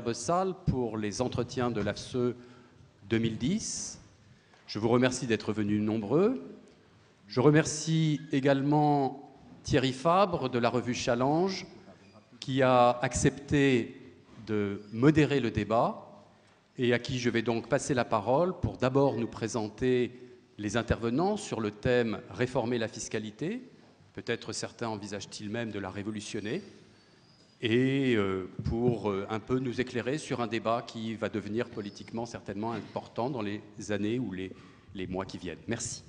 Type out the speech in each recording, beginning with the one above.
superbe salle pour les entretiens de l'AFSE 2010. Je vous remercie d'être venus nombreux. Je remercie également Thierry Fabre de la revue Challenge qui a accepté de modérer le débat et à qui je vais donc passer la parole pour d'abord nous présenter les intervenants sur le thème « Réformer la fiscalité ». Peut-être certains envisagent-ils même de la révolutionner et pour un peu nous éclairer sur un débat qui va devenir politiquement certainement important dans les années ou les mois qui viennent. Merci.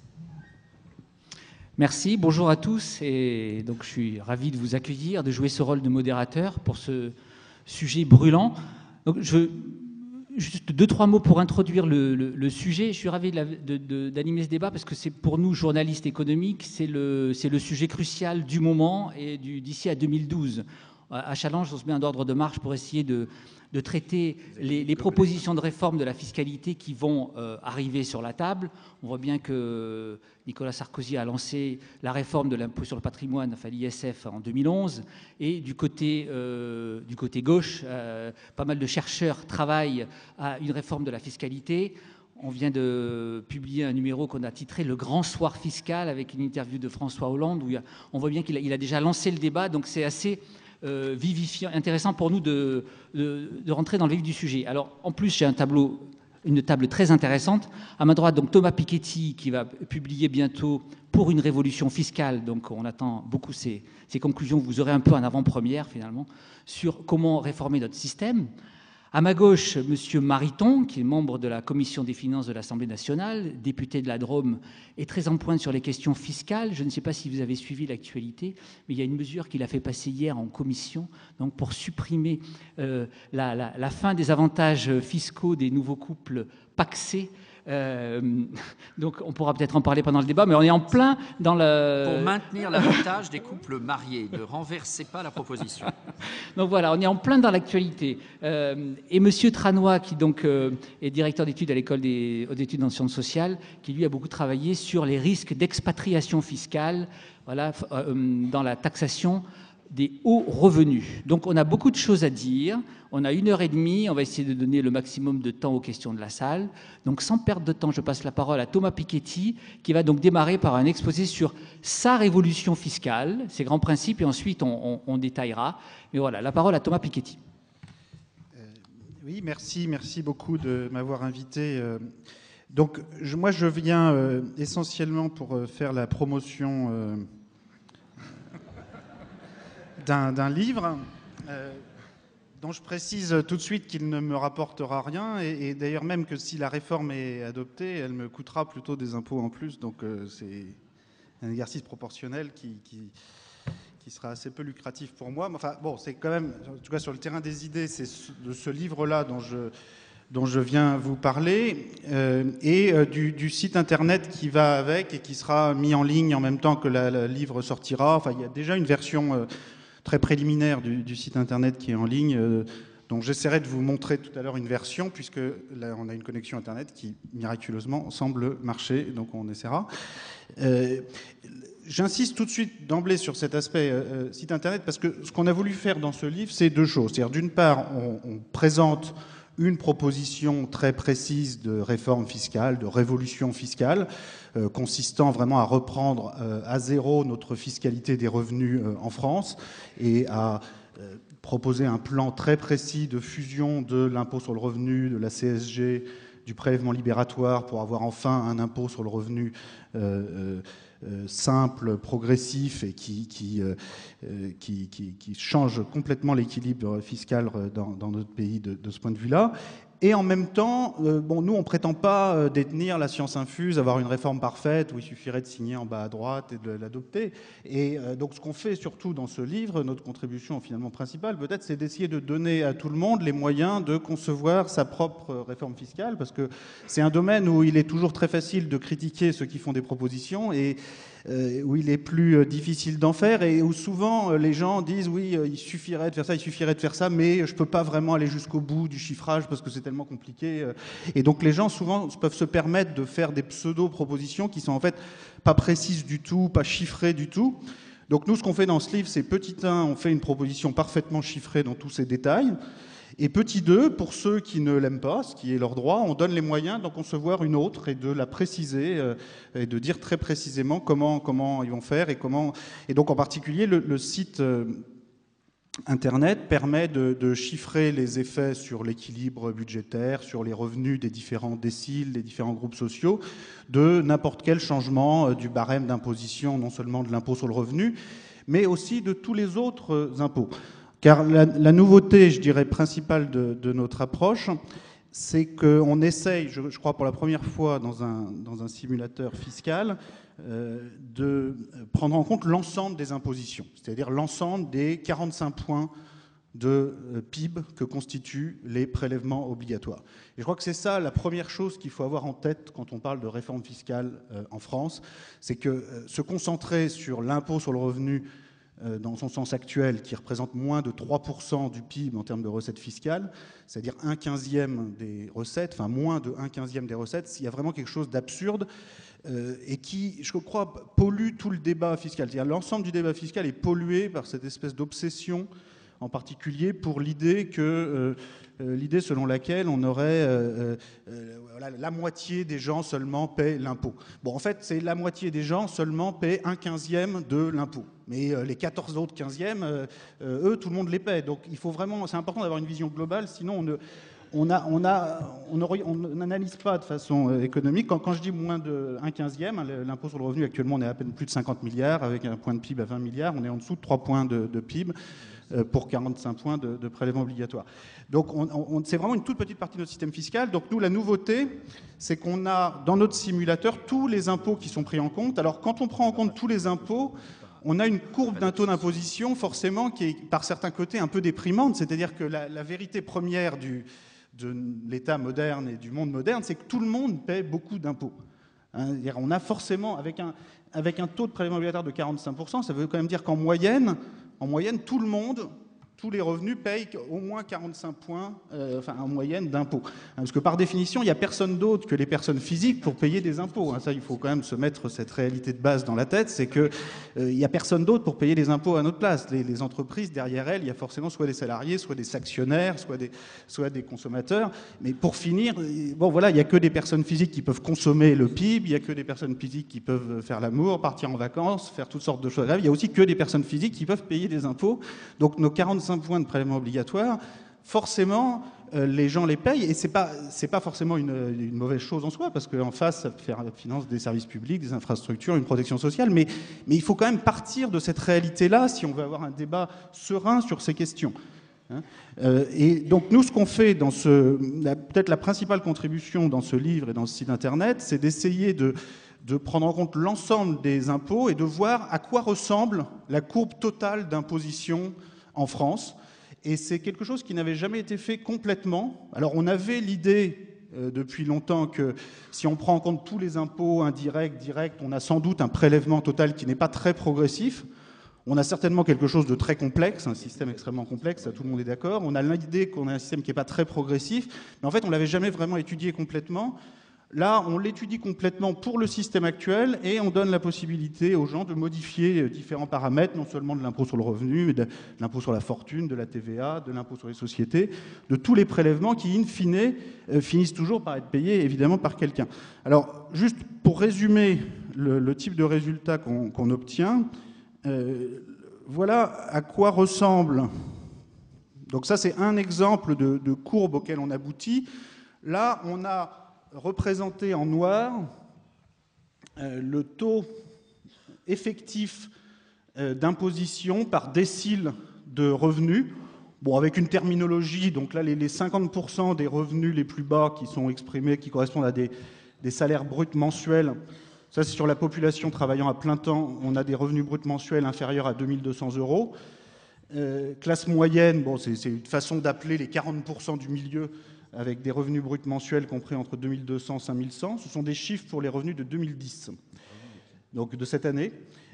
Merci, bonjour à tous. Et donc, je suis ravi de vous accueillir, de jouer ce rôle de modérateur pour ce sujet brûlant. Donc, juste 2-3 mots pour introduire le sujet. Je suis ravi d'animer ce débat parce que c'est pour nous, journalistes économiques, c'est le sujet crucial du moment et d'ici à 2012. À Challenge, on se met un ordre de marche pour essayer de traiter les propositions de réforme de la fiscalité qui vont arriver sur la table. On voit bien que Nicolas Sarkozy a lancé la réforme de l'impôt sur le patrimoine, enfin l'ISF, en 2011. Et du côté gauche, pas mal de chercheurs travaillent à une réforme de la fiscalité. On vient de publier un numéro qu'on a titré « Le grand soir fiscal » avec une interview de François Hollande où on voit bien qu'il a déjà lancé le débat. Donc c'est assez vivifiant, intéressant pour nous de rentrer dans le vif du sujet. Alors, en plus, j'ai une table très intéressante. À ma droite, donc Thomas Piketty, qui va publier bientôt Pour une révolution fiscale. Donc, on attend beaucoup ces conclusions. Vous aurez un peu en avant-première, finalement, sur comment réformer notre système. À ma gauche, M. Mariton, qui est membre de la Commission des finances de l'Assemblée nationale, député de la Drôme, est très en pointe sur les questions fiscales. Je ne sais pas si vous avez suivi l'actualité, mais il y a une mesure qu'il a fait passer hier en commission donc pour supprimer la fin des avantages fiscaux des nouveaux couples pacsés. Donc on pourra peut-être en parler pendant le débat, mais on est en plein dans le... Pour maintenir l'avantage des couples mariés, ne renversez pas la proposition. Donc voilà, on est en plein dans l'actualité. Et M. Tranois, qui donc est directeur d'études à l'École des hautes études en sciences sociales, qui lui a beaucoup travaillé sur les risques d'expatriation fiscale, voilà, dans la taxation des hauts revenus. Donc on a beaucoup de choses à dire, on a 1h30, on va essayer de donner le maximum de temps aux questions de la salle. Donc sans perdre de temps, je passe la parole à Thomas Piketty, qui va donc démarrer par un exposé sur sa révolution fiscale, ses grands principes, et ensuite on détaillera. Mais voilà, la parole à Thomas Piketty. Oui, merci beaucoup de m'avoir invité. Donc moi je viens essentiellement pour faire la promotion d'un livre dont je précise tout de suite qu'il ne me rapportera rien et d'ailleurs même que si la réforme est adoptée, elle me coûtera plutôt des impôts en plus, donc c'est un exercice proportionnel qui sera assez peu lucratif pour moi. Mais enfin bon, c'est quand même, en tout cas sur le terrain des idées, c'est de ce livre-là dont je viens vous parler, et du site internet qui va avec et qui sera mis en ligne en même temps que le livre sortira. Enfin, il y a déjà une version très préliminaire du site internet qui est en ligne, dont j'essaierai de vous montrer tout à l'heure une version, puisque là on a une connexion internet qui miraculeusement semble marcher, donc on essaiera. J'insiste tout de suite d'emblée sur cet aspect site internet, parce que ce qu'on a voulu faire dans ce livre, c'est deux choses. C'est-à-dire d'une part, on présente une proposition très précise de réforme fiscale, de révolution fiscale, consistant vraiment à reprendre à zéro notre fiscalité des revenus en France et à proposer un plan très précis de fusion de l'impôt sur le revenu, de la CSG, du prélèvement libératoire pour avoir enfin un impôt sur le revenu simple, progressif et qui change complètement l'équilibre fiscal dans notre pays de ce point de vue-là. Et en même temps, bon, nous, on ne prétend pas détenir la science infuse, avoir une réforme parfaite où il suffirait de signer en bas à droite et de l'adopter. Et donc, ce qu'on fait surtout dans ce livre, notre contribution finalement principale, peut-être, c'est d'essayer de donner à tout le monde les moyens de concevoir sa propre réforme fiscale, parce que c'est un domaine où il est toujours très facile de critiquer ceux qui font des propositions et où il est plus difficile d'en faire et où souvent les gens disent oui, il suffirait de faire ça, il suffirait de faire ça, mais je ne peux pas vraiment aller jusqu'au bout du chiffrage parce que c'est tellement compliqué. Et donc les gens souvent peuvent se permettre de faire des pseudo-propositions qui sont en fait pas précises du tout, pas chiffrées du tout. Donc nous, ce qu'on fait dans ce livre, c'est petit 1, on fait une proposition parfaitement chiffrée dans tous ses détails. Et petit 2, pour ceux qui ne l'aiment pas, ce qui est leur droit, on donne les moyens d'en concevoir une autre et de la préciser et de dire très précisément comment ils vont faire et donc en particulier le site Internet permet de chiffrer les effets sur l'équilibre budgétaire, sur les revenus des différents déciles, des différents groupes sociaux, de n'importe quel changement du barème d'imposition, non seulement de l'impôt sur le revenu, mais aussi de tous les autres impôts. Car la nouveauté, je dirais, principale de notre approche, c'est qu'on essaye, je crois pour la première fois dans un simulateur fiscal, de prendre en compte l'ensemble des impositions, c'est-à-dire l'ensemble des 45 points de PIB que constituent les prélèvements obligatoires. Et je crois que c'est ça la première chose qu'il faut avoir en tête quand on parle de réforme fiscale en France, c'est que se concentrer sur l'impôt sur le revenu dans son sens actuel, qui représente moins de 3% du PIB en termes de recettes fiscales, c'est-à-dire 1/15 des recettes, enfin moins de 1/15 des recettes, il y a vraiment quelque chose d'absurde et qui, je crois, pollue tout le débat fiscal. C'est-à-dire l'ensemble du débat fiscal est pollué par cette espèce d'obsession, en particulier pour l'idée selon laquelle on aurait voilà, la moitié des gens seulement paient l'impôt. Bon, en fait, c'est la moitié des gens seulement paient 1/15 de l'impôt. Mais les 14 autres 15e, eux, tout le monde les paie. Donc, il faut vraiment, c'est important d'avoir une vision globale, sinon on n'analyse pas de façon économique. Quand je dis moins de 1/15, l'impôt sur le revenu, actuellement, on est à peine plus de 50 milliards, avec un point de PIB à 20 milliards. On est en dessous de 3 points de PIB pour 45 points de prélèvement obligatoire. Donc, c'est vraiment une toute petite partie de notre système fiscal. Donc, nous, la nouveauté, c'est qu'on a, dans notre simulateur, tous les impôts qui sont pris en compte. Alors, quand on prend en compte tous les impôts, on a une courbe d'un taux d'imposition, forcément, qui est, par certains côtés, un peu déprimante. C'est-à-dire que la vérité première de l'État moderne et du monde moderne, c'est que tout le monde paie beaucoup d'impôts. Hein, on a forcément, avec un taux de prélèvement obligatoire de 45%, ça veut quand même dire qu'en moyenne, tout le monde, tous les revenus payent au moins 45 points, en moyenne, d'impôts. Parce que par définition, il n'y a personne d'autre que les personnes physiques pour payer des impôts. Ça, il faut quand même se mettre cette réalité de base dans la tête, c'est qu'il n'y a personne d'autre pour payer les impôts à notre place. Les entreprises, derrière elles, il y a forcément soit des salariés, soit des actionnaires, soit des consommateurs. Mais pour finir, bon voilà, il n'y a que des personnes physiques qui peuvent consommer le PIB, il n'y a que des personnes physiques qui peuvent faire l'amour, partir en vacances, faire toutes sortes de choses. Il y a aussi que des personnes physiques qui peuvent payer des impôts. Donc nos 45 points de prélèvement obligatoire, forcément, les gens les payent, et c'est pas forcément une mauvaise chose en soi, parce qu'en face, ça finance des services publics, des infrastructures, une protection sociale, mais il faut quand même partir de cette réalité-là si on veut avoir un débat serein sur ces questions. Et donc nous, ce qu'on fait dans peut-être la principale contribution dans ce livre et dans ce site internet, c'est d'essayer de prendre en compte l'ensemble des impôts et de voir à quoi ressemble la courbe totale d'imposition en France. Et c'est quelque chose qui n'avait jamais été fait complètement. Alors on avait l'idée depuis longtemps que si on prend en compte tous les impôts indirects, directs, on a sans doute un prélèvement total qui n'est pas très progressif. On a certainement quelque chose de très complexe, un système extrêmement complexe, ça tout le monde est d'accord. On a l'idée qu'on a un système qui n'est pas très progressif, mais en fait on ne l'avait jamais vraiment étudié complètement. Là, on l'étudie complètement pour le système actuel et on donne la possibilité aux gens de modifier différents paramètres, non seulement de l'impôt sur le revenu, mais de l'impôt sur la fortune, de la TVA, de l'impôt sur les sociétés, de tous les prélèvements qui, in fine, finissent toujours par être payés, évidemment, par quelqu'un. Alors, juste pour résumer le type de résultat qu'on obtient, voilà à quoi ressemble. Donc ça, c'est un exemple de courbe auquel on aboutit. Là, on a représenté en noir le taux effectif d'imposition par décile de revenus. Bon, avec une terminologie, donc là, les 50% des revenus les plus bas qui sont exprimés, qui correspondent à des salaires bruts mensuels. Ça, c'est sur la population travaillant à plein temps. On a des revenus bruts mensuels inférieurs à 2 200 €. Classe moyenne, bon, c'est une façon d'appeler les 40% du milieu avec des revenus bruts mensuels compris entre 2200 et 5100. Ce sont des chiffres pour les revenus de 2010, donc de cette année.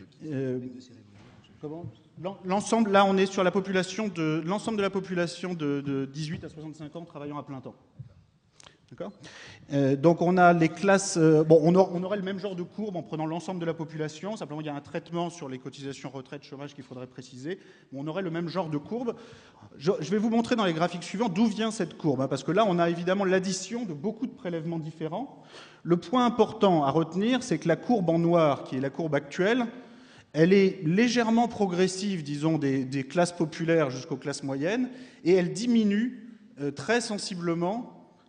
L'ensemble, là, on est sur l'ensemble de la population de 18 à 65 ans travaillant à plein temps. D'accord. Donc on a les classes... on aurait le même genre de courbe en prenant l'ensemble de la population. Simplement, il y a un traitement sur les cotisations retraite, chômage qu'il faudrait préciser. On aurait le même genre de courbe. Je vais vous montrer dans les graphiques suivants d'où vient cette courbe. Hein, parce que là, on a évidemment l'addition de beaucoup de prélèvements différents. Le point important à retenir, c'est que la courbe en noir, qui est la courbe actuelle, elle est légèrement progressive, disons, des classes populaires jusqu'aux classes moyennes, et elle diminue très sensiblement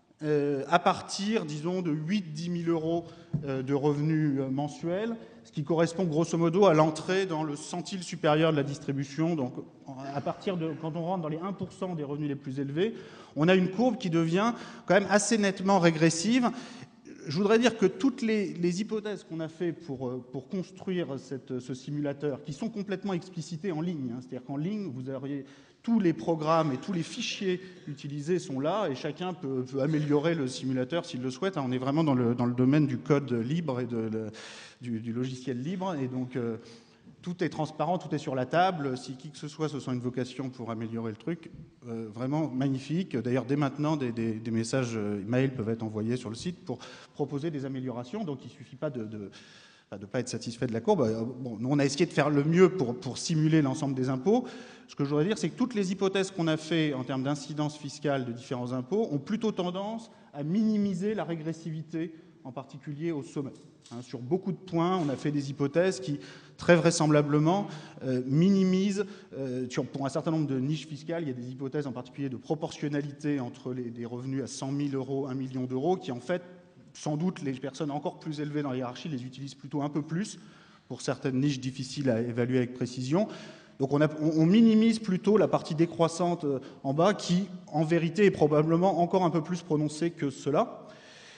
à partir, disons, de 8-10 000 euros de revenus mensuels, ce qui correspond grosso modo à l'entrée dans le centile supérieur de la distribution. Donc, à partir de, quand on rentre dans les 1% des revenus les plus élevés, on a une courbe qui devient quand même assez nettement régressive. Je voudrais dire que toutes les hypothèses qu'on a fait pour construire ce simulateur, qui sont complètement explicitées en ligne, hein, c'est-à-dire qu'en ligne, vous auriez tous les programmes et tous les fichiers utilisés sont là, et chacun peut améliorer le simulateur s'il le souhaite. On est vraiment dans le domaine du code libre et du logiciel libre, et donc tout est transparent, tout est sur la table. Si qui que ce soit se sent une vocation pour améliorer le truc, vraiment magnifique. D'ailleurs, dès maintenant, des messages mail peuvent être envoyés sur le site pour proposer des améliorations. Donc, il ne suffit pas de pas être satisfait de la courbe. Bon, nous, on a essayé de faire le mieux pour simuler l'ensemble des impôts. Ce que je voudrais dire, c'est que toutes les hypothèses qu'on a fait en termes d'incidence fiscale de différents impôts ont plutôt tendance à minimiser la régressivité, en particulier au sommet. Hein, sur beaucoup de points, on a fait des hypothèses qui, très vraisemblablement, minimisent, pour un certain nombre de niches fiscales, il y a des hypothèses en particulier de proportionnalité entre des revenus à 100 000 euros, 1 million d'euros, qui en fait, sans doute, les personnes encore plus élevées dans la hiérarchie les utilisent plutôt un peu plus pour certaines niches difficiles à évaluer avec précision. Donc on minimise plutôt la partie décroissante en bas qui, en vérité, est probablement encore un peu plus prononcée que cela.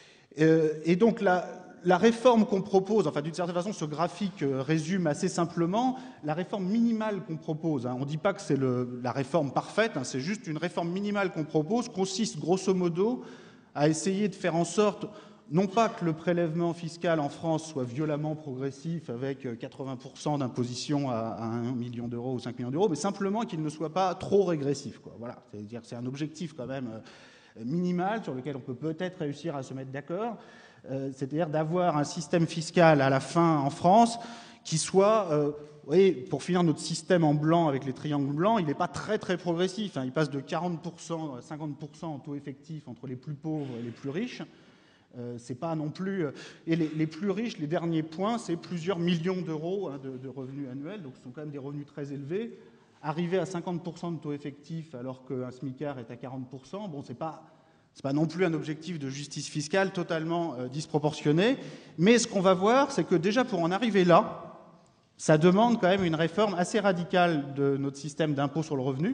Et donc la réforme qu'on propose, enfin d'une certaine façon ce graphique résume assez simplement la réforme minimale qu'on propose. Hein. On ne dit pas que c'est la réforme parfaite, hein, c'est juste une réforme minimale qu'on propose, consiste grosso modo à essayer de faire en sorte, non pas que le prélèvement fiscal en France soit violemment progressif avec 80% d'imposition à 1 million d'euros ou 5 millions d'euros, mais simplement qu'il ne soit pas trop régressif, quoi. Voilà. C'est-à-dire que c'est un objectif quand même minimal sur lequel on peut peut-être réussir à se mettre d'accord. C'est-à-dire d'avoir un système fiscal à la fin en France qui soit, oui, pour finir notre système en blanc avec les triangles blancs, il n'est pas très très progressif. Hein. Il passe de 40% à 50% en taux effectif entre les plus pauvres et les plus riches. C'est pas non plus... Et les plus riches, les derniers points, c'est plusieurs millions d'euros hein, de revenus annuels, donc ce sont quand même des revenus très élevés. Arriver à 50% de taux effectif alors qu'un SMICAR est à 40%, bon, c'est pas non plus un objectif de justice fiscale totalement disproportionné. Mais ce qu'on va voir, c'est que déjà pour en arriver là, ça demande quand même une réforme assez radicale de notre système d'impôt sur le revenu.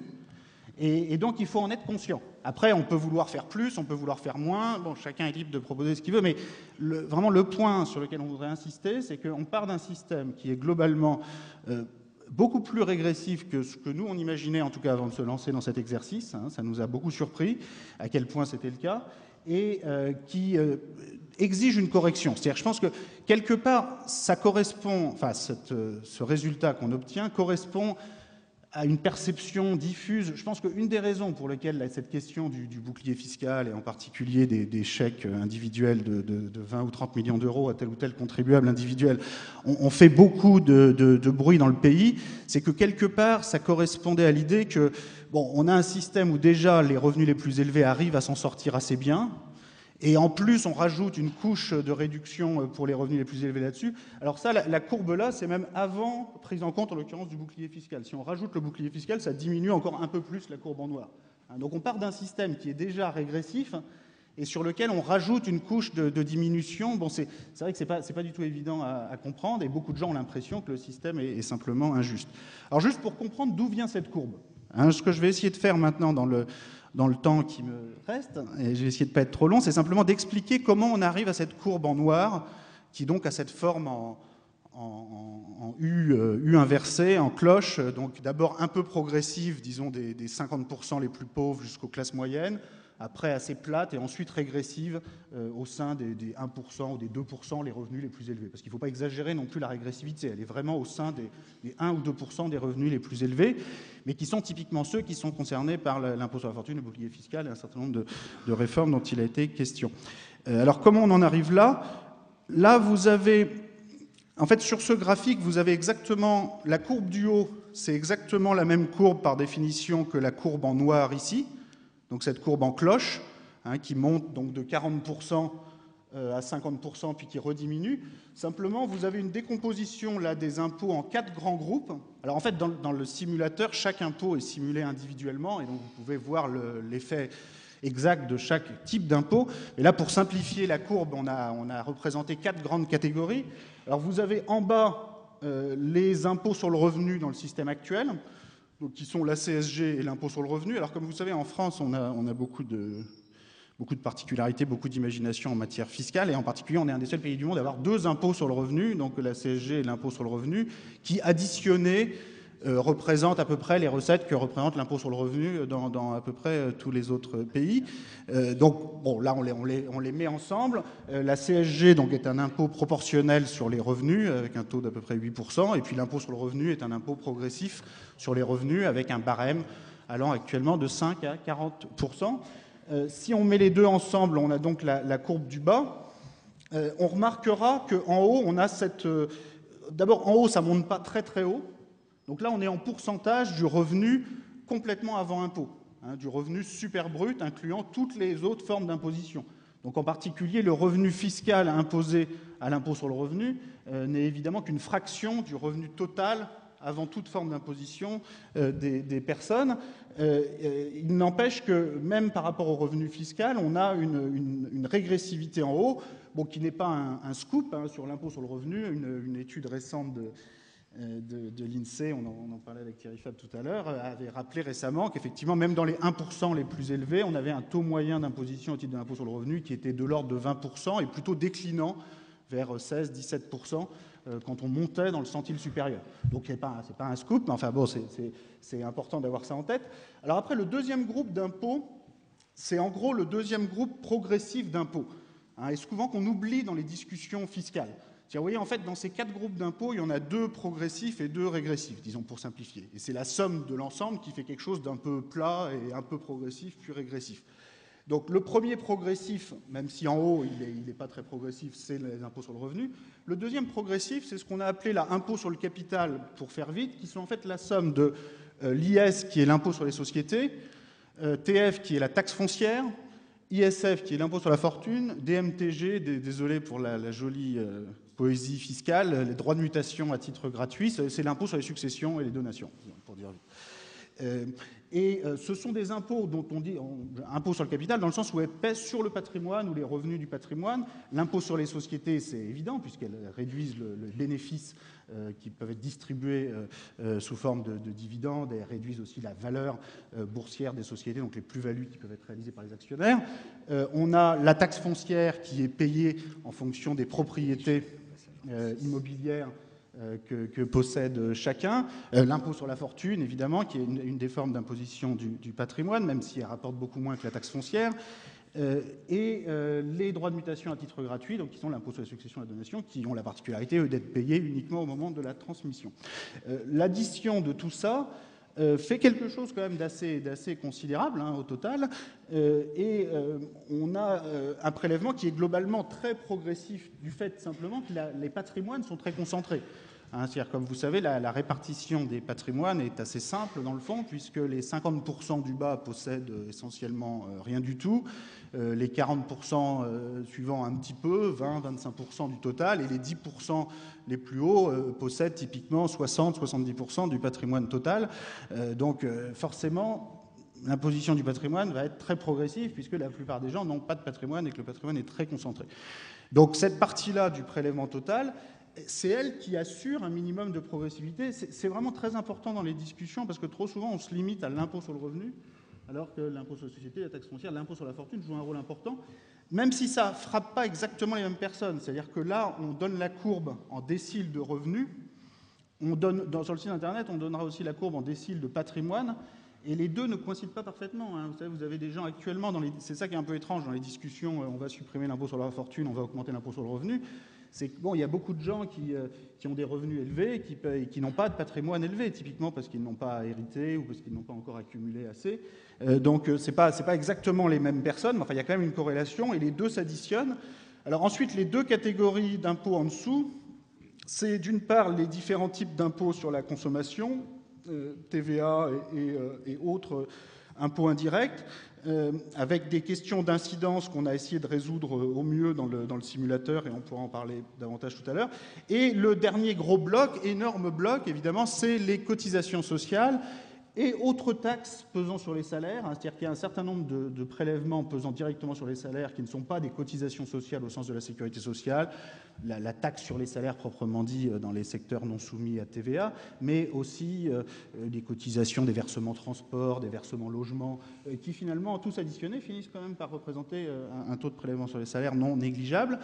Et donc, il faut en être conscient. Après, on peut vouloir faire plus, on peut vouloir faire moins. Bon, chacun est libre de proposer ce qu'il veut. Mais vraiment, le point sur lequel on voudrait insister, c'est qu'on part d'un système qui est globalement beaucoup plus régressif que ce que nous, on imaginait, en tout cas avant de se lancer dans cet exercice. Hein, ça nous a beaucoup surpris à quel point c'était le cas. Et qui exige une correction. C'est-à-dire, je pense que, quelque part, ça correspond... Enfin, ce résultat qu'on obtient correspond à une perception diffuse. Je pense qu'une des raisons pour lesquelles cette question du bouclier fiscal, et en particulier des chèques individuels de 20 ou 30 millions d'euros à tel ou tel contribuable individuel, on fait beaucoup de bruit dans le pays, c'est que quelque part, ça correspondait à l'idée que, bon, on a un système où déjà les revenus les plus élevés arrivent à s'en sortir assez bien, et en plus, on rajoute une couche de réduction pour les revenus les plus élevés là-dessus. Alors ça, la courbe là, c'est même avant prise en compte, en l'occurrence, du bouclier fiscal. Si on rajoute le bouclier fiscal, ça diminue encore un peu plus la courbe en noir. Donc on part d'un système qui est déjà régressif et sur lequel on rajoute une couche de diminution. Bon, c'est vrai que c'est pas du tout évident à comprendre, et beaucoup de gens ont l'impression que le système est simplement injuste. Alors juste pour comprendre d'où vient cette courbe, hein, ce que je vais essayer de faire maintenant dans le temps qui me reste, et je vais essayer de ne pas être trop long, c'est simplement d'expliquer comment on arrive à cette courbe en noir, qui donc a cette forme en U inversé, en cloche, donc d'abord un peu progressive, disons des 50% les plus pauvres jusqu'aux classes moyennes, après assez plate et ensuite régressive au sein des 1% ou des 2% les revenus les plus élevés. Parce qu'il ne faut pas exagérer non plus la régressivité, elle est vraiment au sein des 1 ou 2% des revenus les plus élevés, mais qui sont typiquement ceux qui sont concernés par l'impôt sur la fortune, le bouclier fiscal et un certain nombre de réformes dont il a été question. Alors comment on en arrive là ? Là, vous avez... En fait, sur ce graphique, vous avez exactement la courbe du haut, c'est exactement la même courbe par définition que la courbe en noir ici, donc cette courbe en cloche, qui monte donc de 40% à 50%, puis qui rediminue. Simplement, vous avez une décomposition là, des impôts en 4 grands groupes. Alors en fait, dans le simulateur, chaque impôt est simulé individuellement, et donc vous pouvez voir l'effet exact de chaque type d'impôt. Et là, pour simplifier la courbe, on a représenté 4 grandes catégories. Alors vous avez en bas les impôts sur le revenu dans le système actuel, donc qui sont la CSG et l'impôt sur le revenu. Alors comme vous savez, en France, on a beaucoup de particularités, beaucoup d'imagination en matière fiscale, et en particulier, on est un des seuls pays du monde à avoir 2 impôts sur le revenu, donc la CSG et l'impôt sur le revenu, qui additionnés représente à peu près les recettes que représente l'impôt sur le revenu dans à peu près tous les autres pays. Donc, bon, là, on les met ensemble. La CSG donc, est un impôt proportionnel sur les revenus, avec un taux d'à peu près 8%, et puis l'impôt sur le revenu est un impôt progressif sur les revenus, avec un barème allant actuellement de 5 à 40%. Si on met les deux ensemble, on a donc la courbe du bas. On remarquera qu'en haut, on a cette... D'abord, en haut, ça ne monte pas très très haut. Donc là, on est en pourcentage du revenu complètement avant impôt, du revenu super brut, incluant toutes les autres formes d'imposition. Donc en particulier, le revenu fiscal imposé à l'impôt sur le revenu n'est évidemment qu'une fraction du revenu total avant toute forme d'imposition des personnes. Il n'empêche que même par rapport au revenu fiscal, on a une régressivité en haut, bon, qui n'est pas un scoop sur l'impôt sur le revenu. Une étude récente de l'INSEE, on en parlait avec Thierry Fabre tout à l'heure, avait rappelé récemment qu'effectivement, même dans les 1% les plus élevés, on avait un taux moyen d'imposition au titre de l'impôt sur le revenu qui était de l'ordre de 20% et plutôt déclinant vers 16-17% quand on montait dans le centile supérieur. Donc c'est pas un scoop, mais enfin bon, c'est important d'avoir ça en tête. Alors après, le deuxième groupe d'impôts, c'est en gros le deuxième groupe progressif d'impôts, et souvent qu'on oublie dans les discussions fiscales. Vous voyez, en fait, dans ces 4 groupes d'impôts, il y en a 2 progressifs et 2 régressifs, disons pour simplifier. Et c'est la somme de l'ensemble qui fait quelque chose d'un peu plat et un peu progressif, puis régressif. Donc le premier progressif, même si en haut il n'est pas très progressif, c'est les impôts sur le revenu. Le deuxième progressif, c'est ce qu'on a appelé l'impôt sur le capital, pour faire vite, qui sont en fait la somme de l'IS, qui est l'impôt sur les sociétés, TF, qui est la taxe foncière, ISF, qui est l'impôt sur la fortune, DMTG, désolé pour la jolie poésie fiscale, les droits de mutation à titre gratuit, c'est l'impôt sur les successions et les donations, pour dire vite. Ce sont des impôts dont on dit impôt sur le capital, dans le sens où elles pèsent sur le patrimoine ou les revenus du patrimoine. L'impôt sur les sociétés, c'est évident, puisqu'elles réduisent le bénéfice qui peuvent être distribués sous forme de dividendes, et réduisent aussi la valeur boursière des sociétés, donc les plus-values qui peuvent être réalisées par les actionnaires. On a la taxe foncière qui est payée en fonction des propriétés immobilières que possède chacun, l'impôt sur la fortune, évidemment, qui est une des formes d'imposition du patrimoine, même si elle rapporte beaucoup moins que la taxe foncière, et les droits de mutation à titre gratuit, donc qui sont l'impôt sur la succession et la donation, qui ont la particularité d'être payés uniquement au moment de la transmission. L'addition de tout ça fait quelque chose quand même d'assez considérable au total, et on a un prélèvement qui est globalement très progressif du fait simplement que les patrimoines sont très concentrés. C'est-à-dire, comme vous savez, la répartition des patrimoines est assez simple dans le fond, puisque les 50% du bas possèdent essentiellement rien du tout, les 40% suivants un petit peu, 20-25% du total, et les 10% les plus hauts possèdent typiquement 60-70% du patrimoine total. Donc forcément, l'imposition du patrimoine va être très progressive, puisque la plupart des gens n'ont pas de patrimoine et que le patrimoine est très concentré. Donc cette partie-là du prélèvement total, c'est elle qui assure un minimum de progressivité. C'est vraiment très important dans les discussions, parce que trop souvent on se limite à l'impôt sur le revenu, alors que l'impôt sur la société, la taxe foncière, l'impôt sur la fortune jouent un rôle important, même si ça ne frappe pas exactement les mêmes personnes. C'est-à-dire que là, on donne la courbe en déciles de revenus, sur le site internet, on donnera aussi la courbe en déciles de patrimoine, Et les deux ne coïncident pas parfaitement. Hein. Vous savez, vous avez des gens actuellement, c'est ça qui est un peu étrange dans les discussions, on va supprimer l'impôt sur la fortune, on va augmenter l'impôt sur le revenu. C'est que bon, il y a beaucoup de gens qui ont des revenus élevés et qui n'ont pas de patrimoine élevé, typiquement parce qu'ils n'ont pas hérité ou parce qu'ils n'ont pas encore accumulé assez. Donc c'est pas exactement les mêmes personnes, mais enfin il y a quand même une corrélation et les deux s'additionnent. Alors ensuite, les deux catégories d'impôts en dessous, c'est d'une part les différents types d'impôts sur la consommation, TVA et autres impôts indirects, avec des questions d'incidence qu'on a essayé de résoudre au mieux dans le simulateur, et on pourra en parler davantage tout à l'heure. Et le dernier gros bloc, énorme bloc, évidemment, c'est les cotisations sociales et autres taxes pesant sur les salaires. C'est-à-dire qu'il y a un certain nombre de prélèvements pesant directement sur les salaires qui ne sont pas des cotisations sociales au sens de la sécurité sociale, la taxe sur les salaires proprement dit dans les secteurs non soumis à TVA, mais aussi des cotisations, des versements transport, des versements logement, qui finalement, tous additionnés, finissent quand même par représenter un taux de prélèvement sur les salaires non négligeable.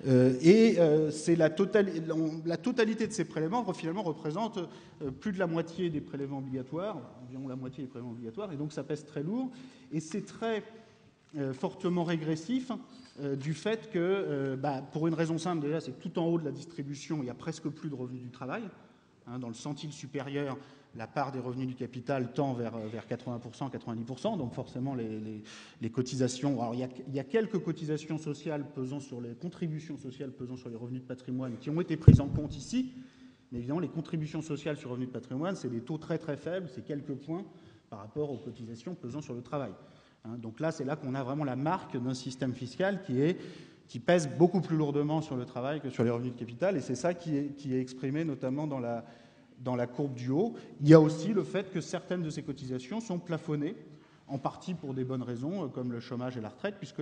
C'est la totalité de ces prélèvements finalement représente plus de la moitié des prélèvements obligatoires, environ la moitié des prélèvements obligatoires, et donc ça pèse très lourd. Et c'est très fortement régressif du fait que, pour une raison simple déjà, c'est que tout en haut de la distribution, il n'y a presque plus de revenus du travail. Hein, dans le centile supérieur, la part des revenus du capital tend vers 80%, 90%, donc forcément les cotisations... Alors il y a quelques cotisations sociales pesant sur les contributions sociales pesant sur les revenus de patrimoine qui ont été prises en compte ici, mais évidemment les contributions sociales sur revenus de patrimoine, c'est des taux très très faibles, c'est quelques points par rapport aux cotisations pesant sur le travail. Hein, donc là, c'est là qu'on a vraiment la marque d'un système fiscal qui pèse beaucoup plus lourdement sur le travail que sur les revenus de capital, et c'est ça qui est exprimé notamment dans la courbe du haut. Il y a aussi le fait que certaines de ces cotisations sont plafonnées, en partie pour des bonnes raisons, comme le chômage et la retraite, puisque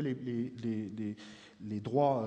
les droits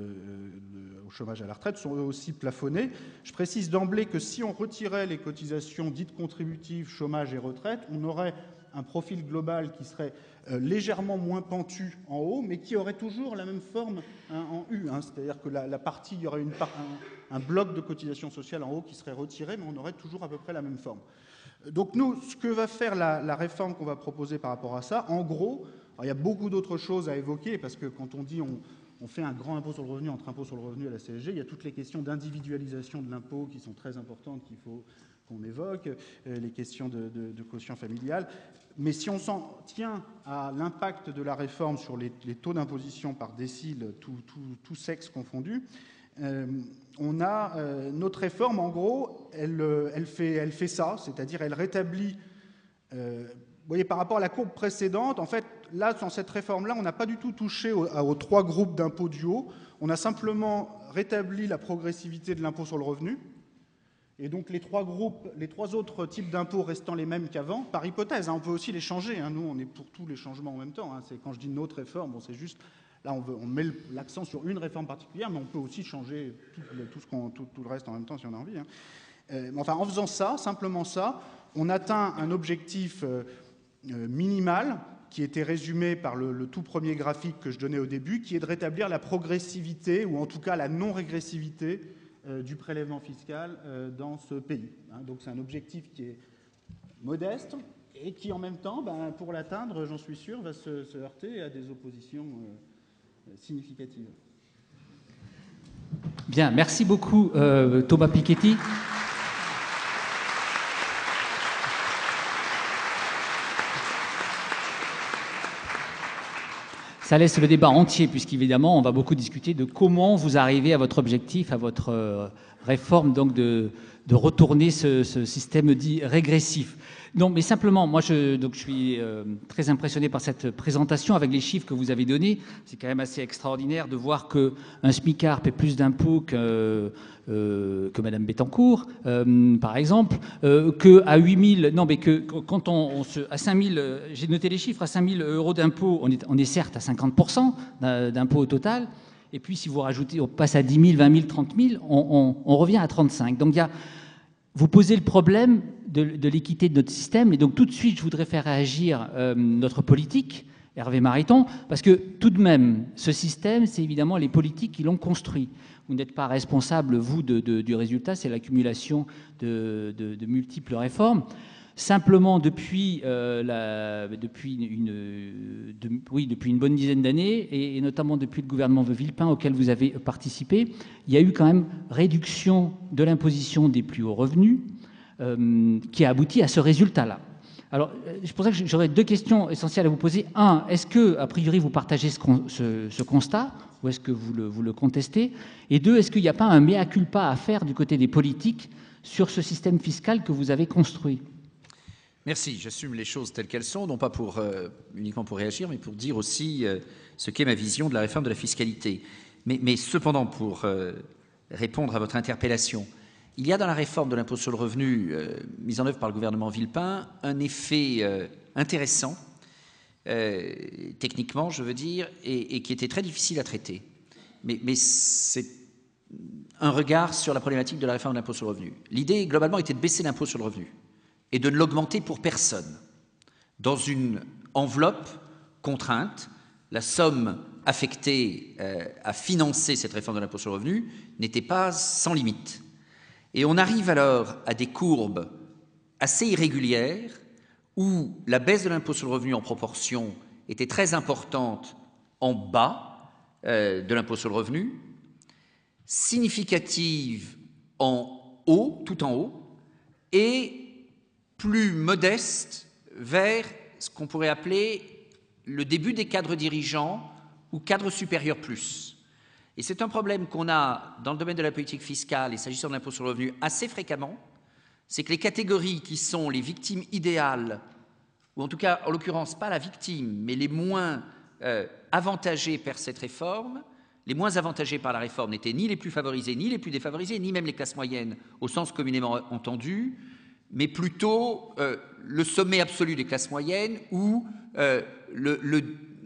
au chômage et à la retraite sont eux aussi plafonnés. Je précise d'emblée que si on retirait les cotisations dites contributives, chômage et retraite, on aurait un profil global qui serait légèrement moins pentu en haut, mais qui aurait toujours la même forme en U. Hein, c'est-à-dire que la partie, il y aurait un bloc de cotisation sociale en haut qui serait retiré, mais on aurait toujours à peu près la même forme. Donc nous, ce que va faire la réforme qu'on va proposer par rapport à ça, en gros, alors il y a beaucoup d'autres choses à évoquer, parce que quand on dit on fait un grand impôt sur le revenu entre impôt sur le revenu et la CSG, il y a toutes les questions d'individualisation de l'impôt qui sont très importantes, qu'il faut qu'on évoque, les questions de quotient familial. Mais si on s'en tient à l'impact de la réforme sur les taux d'imposition par décile, tout sexe confondu, on a notre réforme, en gros, elle fait ça, c'est-à-dire elle rétablit... vous voyez, par rapport à la courbe précédente, en fait, là, dans cette réforme-là, on n'a pas du tout touché aux trois groupes d'impôts du haut. On a simplement rétabli la progressivité de l'impôt sur le revenu. Et donc les trois autres types d'impôts restant les mêmes qu'avant, par hypothèse, hein, on peut aussi les changer. Hein, nous, on est pour tous les changements en même temps. Hein, quand je dis notre réforme, bon, c'est juste... Là, on met l'accent sur une réforme particulière, mais on peut aussi changer tout le reste en même temps si on a envie. Hein. Enfin, en faisant ça, simplement ça, on atteint un objectif minimal qui était résumé par le tout premier graphique que je donnais au début, qui est de rétablir la progressivité, ou en tout cas la non-régressivité du prélèvement fiscal dans ce pays. Hein. Donc c'est un objectif qui est modeste et qui en même temps, pour l'atteindre, j'en suis sûr, va se heurter à des oppositions significatives. Bien, merci beaucoup Thomas Piketty. Ça laisse le débat entier, puisqu'évidemment, on va beaucoup discuter de comment vous arrivez à votre objectif, à votre réforme, donc de retourner ce système dit régressif. Non, mais simplement, moi, je suis très impressionné par cette présentation avec les chiffres que vous avez donnés. C'est quand même assez extraordinaire de voir qu'un smicard paie plus d'impôts que Madame Bettencourt, par exemple, qu'à 8 000... Non, mais que quand à 5 000... J'ai noté les chiffres, à 5 000 euros d'impôts, on est certes à 50% d'impôts au total. Et puis, si vous rajoutez, on passe à 10 000, 20 000, 30 000, on revient à 35. Donc, vous posez le problème de l'équité de notre système. Et donc, tout de suite, je voudrais faire réagir notre politique Hervé Mariton, parce que tout de même, ce système, c'est évidemment les politiques qui l'ont construit. Vous n'êtes pas responsable, vous, du résultat, c'est l'accumulation de multiples réformes. Simplement, depuis une bonne dizaine d'années, et notamment depuis le gouvernement de Villepin auquel vous avez participé, il y a eu quand même réduction de l'imposition des plus hauts revenus qui a abouti à ce résultat-là. Alors, c'est pour ça que j'aurais deux questions essentielles à vous poser. Un, est-ce que, a priori, vous partagez ce constat, ou est-ce que vous le contestez? Et deux, est-ce qu'il n'y a pas un mea culpa à faire du côté des politiques sur ce système fiscal que vous avez construit? Merci, j'assume les choses telles qu'elles sont, non pas uniquement pour réagir, mais pour dire aussi ce qu'est ma vision de la réforme de la fiscalité. Mais cependant, pour répondre à votre interpellation, il y a dans la réforme de l'impôt sur le revenu mise en œuvre par le gouvernement Villepin un effet intéressant, techniquement je veux dire, et qui était très difficile à traiter. Mais c'est un regard sur la problématique de la réforme de l'impôt sur le revenu. L'idée globalement était de baisser l'impôt sur le revenu et de ne l'augmenter pour personne. Dans une enveloppe contrainte, la somme affectée à financer cette réforme de l'impôt sur le revenu n'était pas sans limite. Et on arrive alors à des courbes assez irrégulières où la baisse de l'impôt sur le revenu en proportion était très importante en bas de l'impôt sur le revenu, significative en haut, tout en haut, et plus modeste vers ce qu'on pourrait appeler le début des cadres dirigeants ou cadres supérieurs plus. Et c'est un problème qu'on a dans le domaine de la politique fiscale et s'agissant de l'impôt sur le revenu assez fréquemment, c'est que les catégories qui sont les victimes idéales, ou en tout cas, en l'occurrence, pas la victime, mais les moins avantagées par cette réforme, les moins avantagés par la réforme n'étaient ni les plus favorisés, ni les plus défavorisés, ni même les classes moyennes au sens communément entendu, mais plutôt le sommet absolu des classes moyennes ou le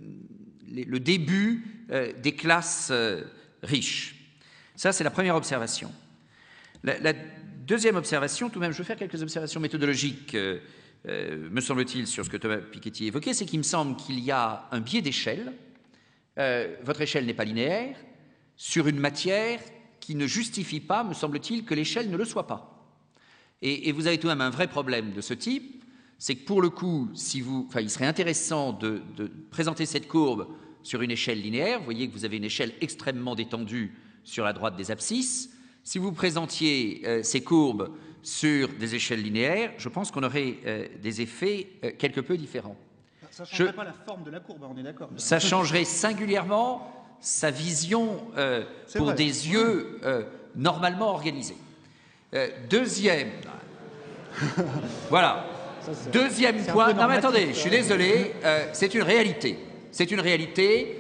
début des classes riches. Ça, c'est la première observation. La deuxième observation, tout de même, je vais faire quelques observations méthodologiques, me semble-t-il, sur ce que Thomas Piketty évoquait, c'est qu'il me semble qu'il y a un biais d'échelle. Votre échelle n'est pas linéaire sur une matière qui ne justifie pas, me semble-t-il, que l'échelle ne le soit pas. Et vous avez tout de même un vrai problème de ce type, c'est que pour le coup, il serait intéressant de présenter cette courbe sur une échelle linéaire. Vous voyez que vous avez une échelle extrêmement détendue sur la droite des abscisses. Si vous présentiez ces courbes sur des échelles linéaires, je pense qu'on aurait des effets quelque peu différents. Ça ne changerait pas la forme de la courbe, on est d'accord. Ça changerait singulièrement sa vision pour vrai. des yeux normalement organisés. Deuxième, voilà. Deuxième point. Non, mais attendez, je suis désolé. C'est une réalité. C'est une réalité.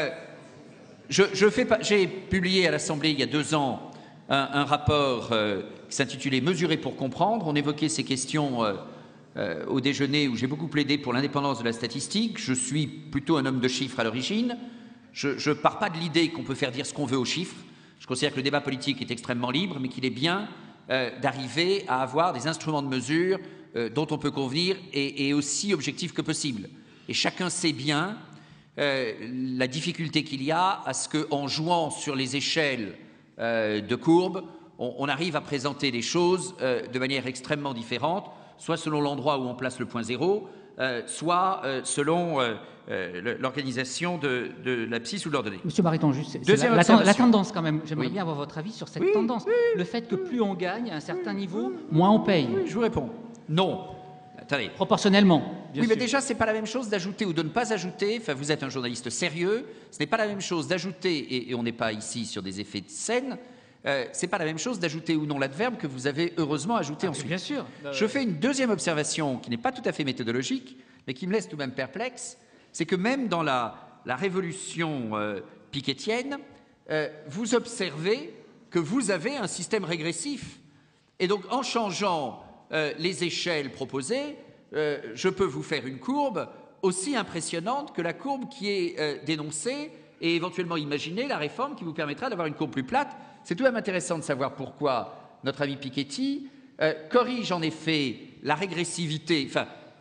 J'ai publié à l'Assemblée il y a 2 ans un rapport qui s'intitulait « Mesurer pour comprendre ». On évoquait ces questions au déjeuner où j'ai beaucoup plaidé pour l'indépendance de la statistique. Je suis plutôt un homme de chiffres à l'origine. Je ne pars pas de l'idée qu'on peut faire dire ce qu'on veut aux chiffres. Je considère que le débat politique est extrêmement libre, mais qu'il est bien d'arriver à avoir des instruments de mesure dont on peut convenir et aussi objectifs que possible. Et chacun sait bien la difficulté qu'il y a à ce qu'en jouant sur les échelles de courbes, on arrive à présenter les choses de manière extrêmement différente, soit selon l'endroit où on place le point zéro, soit selon l'organisation de l'abscisse ou de l'ordonnée. Monsieur Mariton, juste la tendance quand même, j'aimerais bien avoir votre avis sur cette tendance. Le fait que plus on gagne à un certain niveau, moins on paye. Je vous réponds. Non. Attendez. Proportionnellement, bien sûr. Mais déjà, ce n'est pas la même chose d'ajouter ou de ne pas ajouter. Enfin, vous êtes un journaliste sérieux. Ce n'est pas la même chose d'ajouter, et on n'est pas ici sur des effets de scène, ce n'est pas la même chose d'ajouter ou non l'adverbe que vous avez heureusement ajouté ensuite. Bien sûr. Je fais une deuxième observation qui n'est pas tout à fait méthodologique, mais qui me laisse tout de même perplexe. C'est que même dans la révolution pikettienne, vous observez que vous avez un système régressif. Et donc, en changeant les échelles proposées, je peux vous faire une courbe aussi impressionnante que la courbe qui est dénoncée et éventuellement imaginer la réforme qui vous permettra d'avoir une courbe plus plate. C'est tout de même intéressant de savoir pourquoi notre ami Piketty corrige en effet la régressivité, enfin,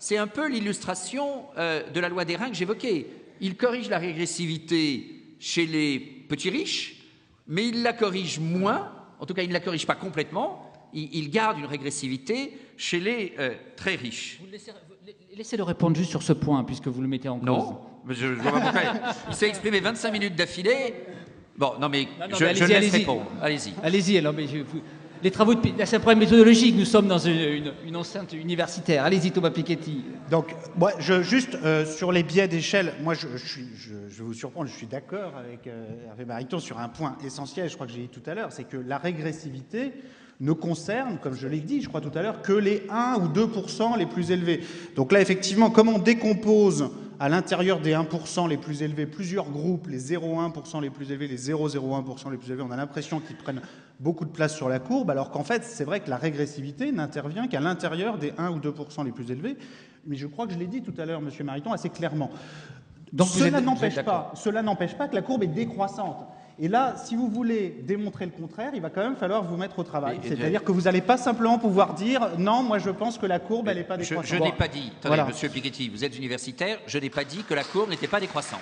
c'est un peu l'illustration de la loi d'Hérin que j'évoquais. Il corrige la régressivité chez les petits riches, mais il la corrige moins, en tout cas il ne la corrige pas complètement, il garde une régressivité chez les très riches. Laissez-le répondre juste sur ce point, puisque vous le mettez en cause. Non, je vois pas pourquoi. Il s'est exprimé 25 minutes d'affilée. Bon, non mais, je le laisse répondre. Allez-y. Allez-y, alors, mais les travaux c'est un problème méthodologique, nous sommes dans une enceinte universitaire. Allez-y, Thomas Piketty. Donc, moi, juste sur les biais d'échelle, moi, je vais vous surprendre, je suis d'accord avec Hervé Mariton sur un point essentiel, je crois que j'ai dit tout à l'heure, c'est que la régressivité ne concerne, comme je l'ai dit, je crois tout à l'heure, que les 1 ou 2% les plus élevés. Donc là, effectivement, comme on décompose à l'intérieur des 1% les plus élevés plusieurs groupes, les 0,1% les plus élevés, les 0,01% les plus élevés, on a l'impression qu'ils prennent beaucoup de place sur la courbe, alors qu'en fait, c'est vrai que la régressivité n'intervient qu'à l'intérieur des 1 ou 2% les plus élevés. Mais je crois que je l'ai dit tout à l'heure, M. Mariton, assez clairement. Donc cela n'empêche pas que la courbe est décroissante. Et là, si vous voulez démontrer le contraire, il va quand même falloir vous mettre au travail. C'est-à-dire que vous n'allez pas simplement pouvoir dire « Non, moi je pense que la courbe, elle n'est pas décroissante ». Je n'ai pas dit, attendez, Monsieur Piketty, vous êtes universitaire, je n'ai pas dit que la courbe n'était pas décroissante.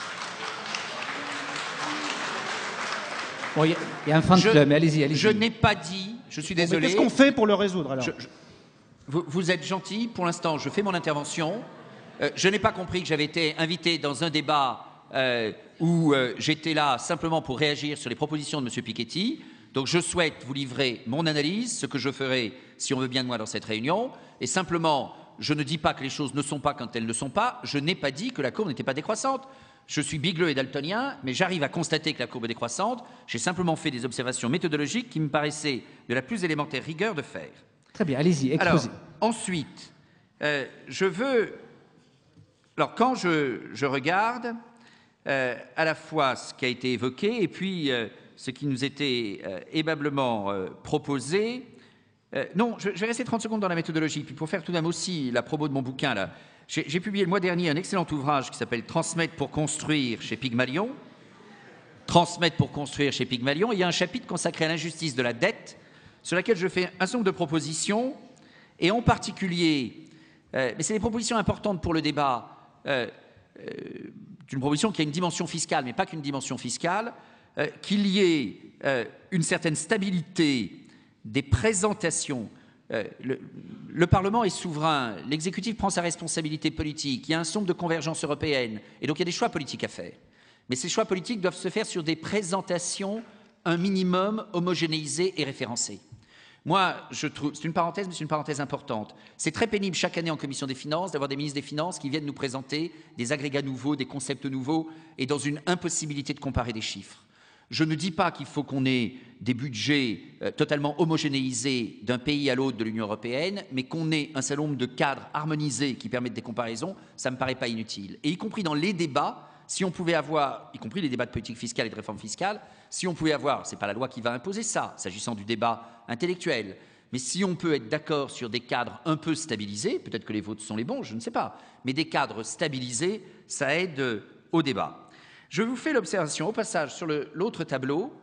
Bon, il y a un fan de club, mais allez-y. Je n'ai pas dit, je suis désolé. Qu'est-ce qu'on fait pour le résoudre alors? Vous êtes gentil, pour l'instant, je fais mon intervention. Je n'ai pas compris que j'avais été invité dans un débat où j'étais là simplement pour réagir sur les propositions de M. Piketty. Donc je souhaite vous livrer mon analyse, ce que je ferai si on veut bien de moi dans cette réunion. Et simplement, je ne dis pas que les choses ne sont pas quand elles ne sont pas. Je n'ai pas dit que la courbe n'était pas décroissante. Je suis bigleux et daltonien, mais j'arrive à constater que la courbe est décroissante. J'ai simplement fait des observations méthodologiques qui me paraissaient de la plus élémentaire rigueur de faire. Très bien, allez-y, exposez. Alors, ensuite, je veux... Alors, quand je regarde à la fois ce qui a été évoqué et puis ce qui nous était aimablement proposé... non, je vais rester 30 secondes dans la méthodologie, puis pour faire tout de même aussi la promo de mon bouquin, là, j'ai publié le mois dernier un excellent ouvrage qui s'appelle « Transmettre pour construire » chez Pygmalion. « Transmettre pour construire » chez Pygmalion. Il y a un chapitre consacré à l'injustice de la dette, sur laquelle je fais un certain nombre de propositions, et en particulier, mais c'est des propositions importantes pour le débat, d'une proposition qui a une dimension fiscale, mais pas qu'une dimension fiscale, qu'il y ait une certaine stabilité des présentations. Le Parlement est souverain, l'exécutif prend sa responsabilité politique, il y a un certain nombre de convergences européennes, et donc il y a des choix politiques à faire. Mais ces choix politiques doivent se faire sur des présentations un minimum homogénéisées et référencées. Moi, je trouve, c'est une parenthèse, mais c'est une parenthèse importante. C'est très pénible chaque année en commission des finances d'avoir des ministres des Finances qui viennent nous présenter des agrégats nouveaux, des concepts nouveaux, et dans une impossibilité de comparer des chiffres. Je ne dis pas qu'il faut qu'on ait des budgets totalement homogénéisés d'un pays à l'autre de l'Union européenne, mais qu'on ait un certain nombre de cadres harmonisés qui permettent des comparaisons, ça ne me paraît pas inutile. Et y compris dans les débats, si on pouvait avoir, y compris les débats de politique fiscale et de réforme fiscale, si on pouvait avoir, ce n'est pas la loi qui va imposer ça, s'agissant du débat intellectuel, mais si on peut être d'accord sur des cadres un peu stabilisés, peut-être que les vôtres sont les bons, je ne sais pas, mais des cadres stabilisés, ça aide au débat. Je vous fais l'observation au passage sur l'autre tableau,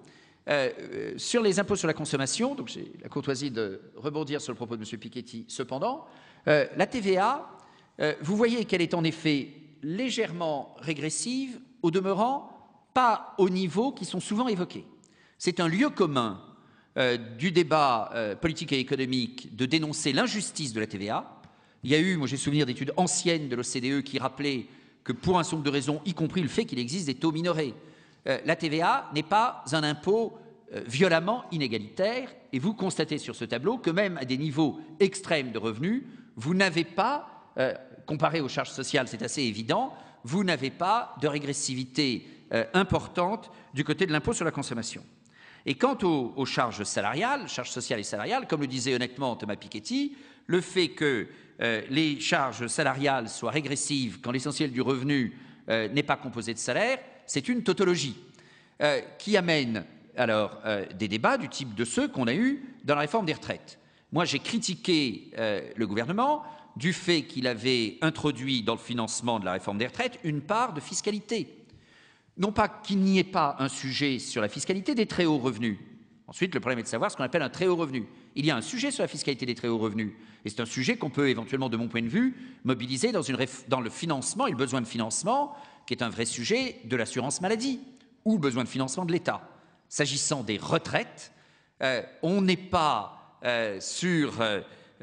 sur les impôts sur la consommation, donc j'ai la courtoisie de rebondir sur le propos de M. Piketty. Cependant, la TVA, vous voyez qu'elle est en effet légèrement régressive, au demeurant, pas aux niveaux qui sont souvent évoqués. C'est un lieu commun du débat politique et économique de dénoncer l'injustice de la TVA. Il y a eu, moi j'ai souvenir d'études anciennes de l'OCDE qui rappelaient que pour un certain nombre de raisons, y compris le fait qu'il existe des taux minorés, la TVA n'est pas un impôt violemment inégalitaire, et vous constatez sur ce tableau que même à des niveaux extrêmes de revenus, vous n'avez pas, comparé aux charges sociales, c'est assez évident, vous n'avez pas de régressivité importante du côté de l'impôt sur la consommation. Et quant aux charges salariales, charges sociales et salariales, comme le disait honnêtement Thomas Piketty, le fait que les charges salariales soient régressives quand l'essentiel du revenu n'est pas composé de salaire, c'est une tautologie qui amène alors des débats du type de ceux qu'on a eus dans la réforme des retraites. Moi, j'ai critiqué le gouvernement du fait qu'il avait introduit dans le financement de la réforme des retraites une part de fiscalité. Non pas qu'il n'y ait pas un sujet sur la fiscalité des très hauts revenus. Ensuite, le problème est de savoir ce qu'on appelle un très haut revenu. Il y a un sujet sur la fiscalité des très hauts revenus, et c'est un sujet qu'on peut éventuellement, de mon point de vue, mobiliser dans le financement et le besoin de financement, qui est un vrai sujet de l'assurance maladie, ou le besoin de financement de l'État. S'agissant des retraites, on n'est pas dans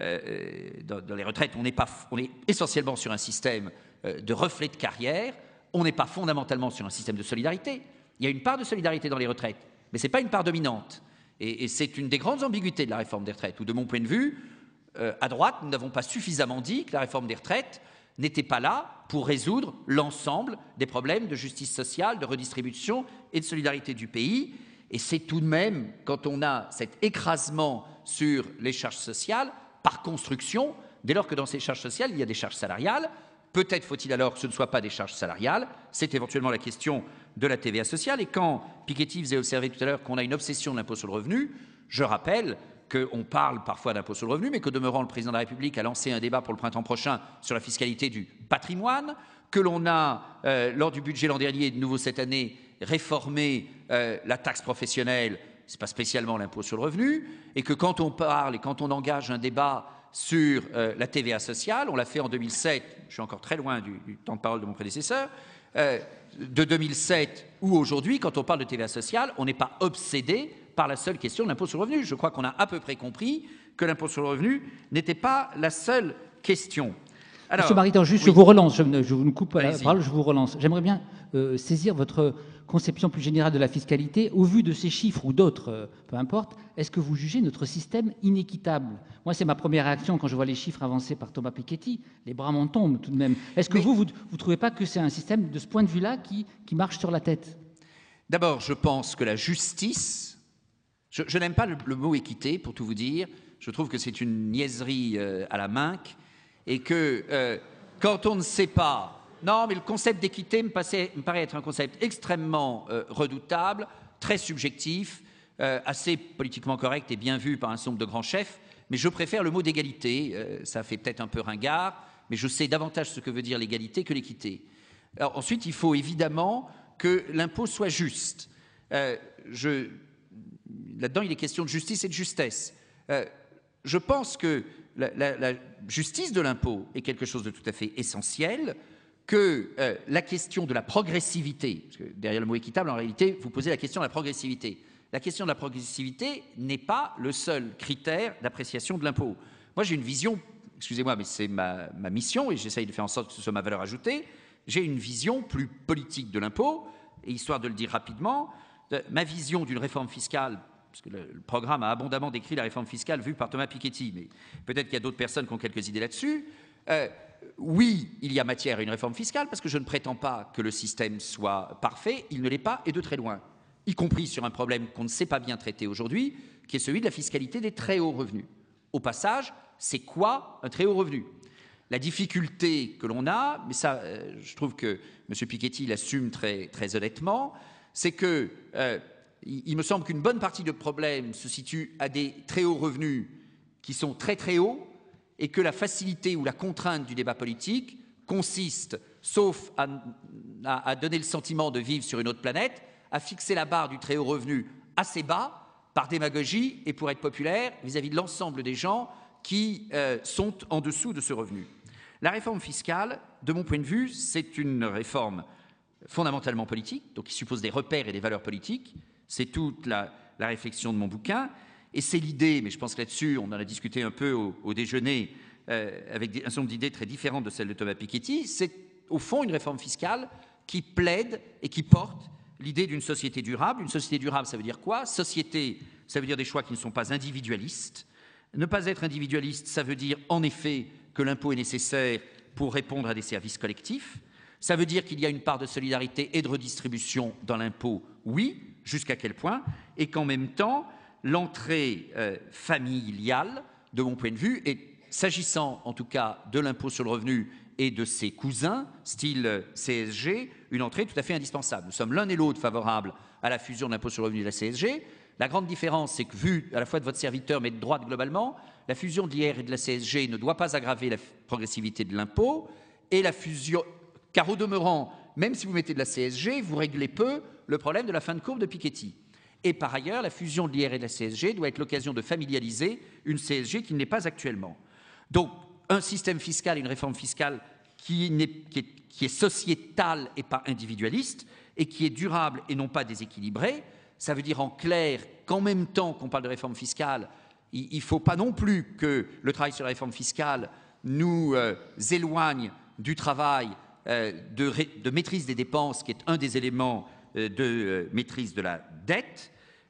les retraites, on est essentiellement sur un système de reflet de carrière, on n'est pas fondamentalement sur un système de solidarité. Il y a une part de solidarité dans les retraites, mais ce n'est pas une part dominante. Et c'est une des grandes ambiguïtés de la réforme des retraites, où de mon point de vue, à droite, nous n'avons pas suffisamment dit que la réforme des retraites n'était pas là pour résoudre l'ensemble des problèmes de justice sociale, de redistribution et de solidarité du pays. Et c'est tout de même, quand on a cet écrasement sur les charges sociales, par construction, dès lors que dans ces charges sociales, il y a des charges salariales, peut-être faut-il alors que ce ne soit pas des charges salariales, c'est éventuellement la question de la TVA sociale. Et quand Piketty faisait observer tout à l'heure qu'on a une obsession de l'impôt sur le revenu, je rappelle qu'on parle parfois d'impôt sur le revenu, mais que demeurant le président de la République a lancé un débat pour le printemps prochain sur la fiscalité du patrimoine, que l'on a, lors du budget l'an dernier et de nouveau cette année, réformé la taxe professionnelle, ce n'est pas spécialement l'impôt sur le revenu, et que quand on parle et quand on engage un débat sur la TVA sociale, on l'a fait en 2007, je suis encore très loin du temps de parole de mon prédécesseur, de 2007 ou aujourd'hui, quand on parle de TVA sociale, on n'est pas obsédé par la seule question de l'impôt sur le revenu. Je crois qu'on a à peu près compris que l'impôt sur le revenu n'était pas la seule question. Alors, Monsieur Mariton, juste, oui. Je vous relance, je vous coupe la parole, je vous relance. J'aimerais bien saisir votre conception plus générale de la fiscalité. Au vu de ces chiffres ou d'autres, peu importe, est-ce que vous jugez notre système inéquitable? Moi, c'est ma première réaction quand je vois les chiffres avancés par Thomas Piketty. Les bras m'en tombent tout de même. Est-ce que vous ne trouvez pas que c'est un système, de ce point de vue-là, qui marche sur la tête? D'abord, je pense que la justice... Je n'aime pas le mot équité, pour tout vous dire. Je trouve que c'est une niaiserie à la Minc, et que quand on ne sait pas... Non, mais le concept d'équité me paraît être un concept extrêmement redoutable, très subjectif, assez politiquement correct et bien vu par un certain nombre de grands chefs, mais je préfère le mot d'égalité. Ça fait peut-être un peu ringard, mais je sais davantage ce que veut dire l'égalité que l'équité. Alors ensuite, il faut évidemment que l'impôt soit juste. Là-dedans, il est question de justice et de justesse. Je pense que la justice de l'impôt est quelque chose de tout à fait essentiel, que la question de la progressivité, parce que derrière le mot équitable, en réalité, vous posez la question de la progressivité. La question de la progressivité n'est pas le seul critère d'appréciation de l'impôt. Moi, j'ai une vision, excusez-moi, mais c'est ma mission, et j'essaye de faire en sorte que ce soit ma valeur ajoutée, j'ai une vision plus politique de l'impôt, et histoire de le dire rapidement, ma vision d'une réforme fiscale, parce que le programme a abondamment décrit la réforme fiscale vue par Thomas Piketty, mais peut-être qu'il y a d'autres personnes qui ont quelques idées là-dessus. Oui, il y a matière à une réforme fiscale, parce que je ne prétends pas que le système soit parfait, il ne l'est pas, et de très loin, y compris sur un problème qu'on ne sait pas bien traiter aujourd'hui, qui est celui de la fiscalité des très hauts revenus. Au passage, c'est quoi un très haut revenu? La difficulté que l'on a, mais ça, je trouve que M. Piketty l'assume très, très honnêtement, c'est que il me semble qu'une bonne partie du problème se situe à des très hauts revenus qui sont très très hauts, et que la facilité ou la contrainte du débat politique consiste, sauf à donner le sentiment de vivre sur une autre planète, à fixer la barre du très haut revenu assez bas, par démagogie et pour être populaire vis-à-vis de l'ensemble des gens qui sont en dessous de ce revenu. La réforme fiscale, de mon point de vue, c'est une réforme fondamentalement politique, donc qui suppose des repères et des valeurs politiques. C'est toute la réflexion de mon bouquin. Et c'est l'idée, mais je pense que là-dessus, on en a discuté un peu au déjeuner, avec un certain nombre d'idées très différentes de celles de Thomas Piketty, c'est au fond une réforme fiscale qui plaide et qui porte l'idée d'une société durable. Une société durable, ça veut dire quoi? Société, ça veut dire des choix qui ne sont pas individualistes. Ne pas être individualiste, ça veut dire en effet que l'impôt est nécessaire pour répondre à des services collectifs. Ça veut dire qu'il y a une part de solidarité et de redistribution dans l'impôt, oui, jusqu'à quel point, et qu'en même temps, l'entrée familiale, de mon point de vue, et s'agissant en tout cas de l'impôt sur le revenu et de ses cousins, style CSG, une entrée tout à fait indispensable. Nous sommes l'un et l'autre favorables à la fusion de l'impôt sur le revenu et de la CSG. La grande différence, c'est que, vu à la fois de votre serviteur, mais de droite globalement, la fusion de l'IR et de la CSG ne doit pas aggraver la progressivité de l'impôt, et la fusion, car au demeurant, même si vous mettez de la CSG, vous réglez peu le problème de la fin de courbe de Piketty. Et par ailleurs, la fusion de l'IR et de la CSG doit être l'occasion de familialiser une CSG qui ne l'est pas actuellement. Donc, un système fiscal, une réforme fiscale qui est sociétale et pas individualiste, et qui est durable et non pas déséquilibrée. Ça veut dire en clair qu'en même temps qu'on parle de réforme fiscale, il ne faut pas non plus que le travail sur la réforme fiscale nous éloigne du travail de maîtrise des dépenses, qui est un des éléments de maîtrise de la dette,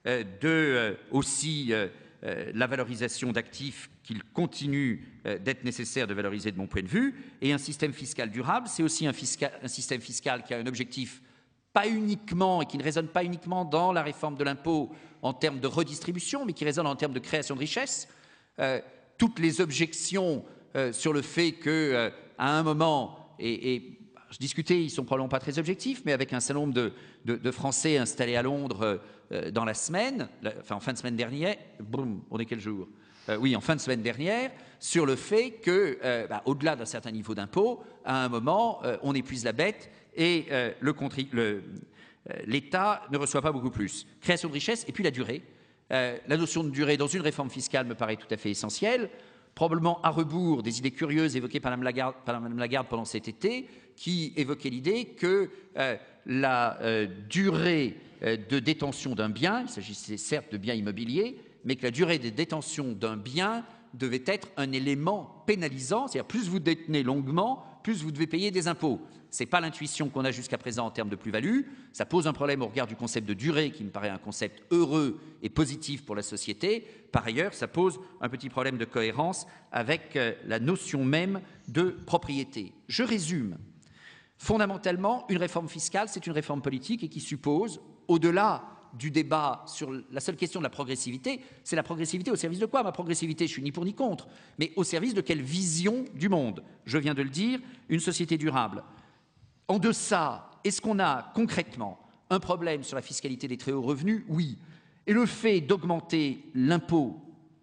aussi la valorisation d'actifs qu'il continue d'être nécessaire de valoriser de mon point de vue. Et un système fiscal durable, c'est aussi un système fiscal qui a un objectif pas uniquement, et qui ne résonne pas uniquement dans la réforme de l'impôt en termes de redistribution, mais qui résonne en termes de création de richesse. Toutes les objections sur le fait qu'à un moment, et je discutais, ils ne sont probablement pas très objectifs, mais avec un certain nombre de Français installés à Londres dans la semaine, en fin de semaine dernière, on est quel jour ? Oui, en fin de semaine dernière, sur le fait que, au-delà d'un certain niveau d'impôt, à un moment, on épuise la bête et l'État ne reçoit pas beaucoup plus. Création de richesse et puis la durée. La notion de durée dans une réforme fiscale me paraît tout à fait essentielle, probablement à rebours des idées curieuses évoquées par Mme Lagarde pendant cet été, qui évoquait l'idée que la durée de détention d'un bien, il s'agissait certes de biens immobiliers, mais que la durée de détention d'un bien devait être un élément pénalisant, c'est-à-dire plus vous détenez longuement, plus vous devez payer des impôts. Ce n'est pas l'intuition qu'on a jusqu'à présent en termes de plus-value, ça pose un problème au regard du concept de durée qui me paraît un concept heureux et positif pour la société. Par ailleurs, ça pose un petit problème de cohérence avec la notion même de propriété. Je résume. Fondamentalement, une réforme fiscale, c'est une réforme politique et qui suppose, au-delà du débat sur la seule question de la progressivité, c'est la progressivité au service de quoi? Ma progressivité, je suis ni pour ni contre, mais au service de quelle vision du monde? Je viens de le dire, une société durable. En deçà, est-ce qu'on a concrètement un problème sur la fiscalité des très hauts revenus? Oui. Et le fait d'augmenter l'impôt,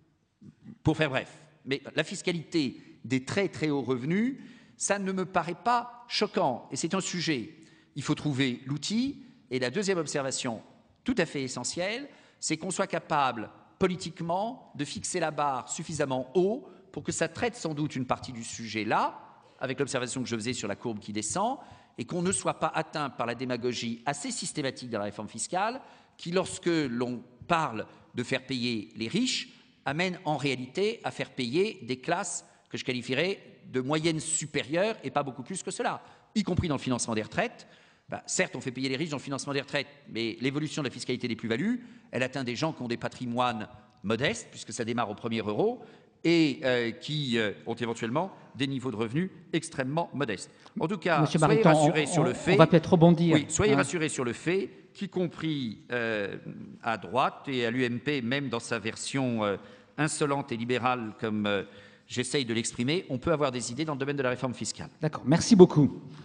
pour faire bref, mais la fiscalité des très très hauts revenus, ça ne me paraît pas choquant. Et c'est un sujet, il faut trouver l'outil. Et la deuxième observation, tout à fait essentielle, c'est qu'on soit capable, politiquement, de fixer la barre suffisamment haut pour que ça traite sans doute une partie du sujet là, avec l'observation que je faisais sur la courbe qui descend, et qu'on ne soit pas atteint par la démagogie assez systématique de la réforme fiscale, qui, lorsque l'on parle de faire payer les riches, amène en réalité à faire payer des classes que je qualifierais de moyenne supérieure et pas beaucoup plus que cela, y compris dans le financement des retraites. Certes, on fait payer les riches dans le financement des retraites, mais l'évolution de la fiscalité des plus-values, elle atteint des gens qui ont des patrimoines modestes, puisque ça démarre au premier euro, et qui ont éventuellement des niveaux de revenus extrêmement modestes. En tout cas, Monsieur soyez Mariton, rassurés sur le fait... On va peut-être rebondir. Oui, soyez rassurés sur le fait qu'y compris à droite et à l'UMP, même dans sa version insolente et libérale, comme j'essaye de l'exprimer, on peut avoir des idées dans le domaine de la réforme fiscale. D'accord, merci beaucoup.